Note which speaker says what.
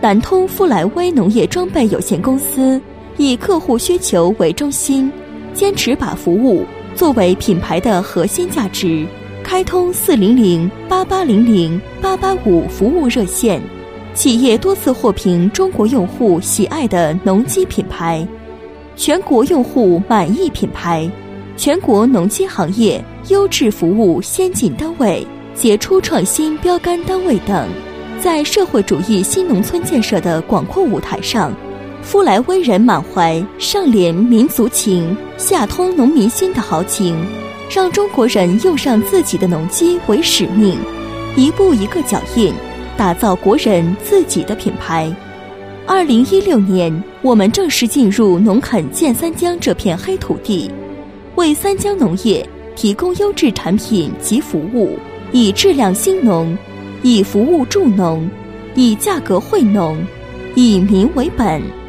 Speaker 1: 南通富莱威农业装备有限公司以客户需求为中心，坚持把服务作为品牌的核心价值，开通400-8800-885服务热线，企业多次获评中国用户喜爱的农机品牌、全国用户满意品牌、全国农机行业优质服务先进单位、杰出创新标杆单位等。在社会主义新农村建设的广阔舞台上，富莱威人满怀上联民族情，下通农民心的豪情，让中国人用上自己的农机为使命，一步一个脚印，打造国人自己的品牌。2016年，我们正式进入农垦建三江这片黑土地，为三江农业提供优质产品及服务，以质量兴农，以服务助农，以价格惠农，以民为本。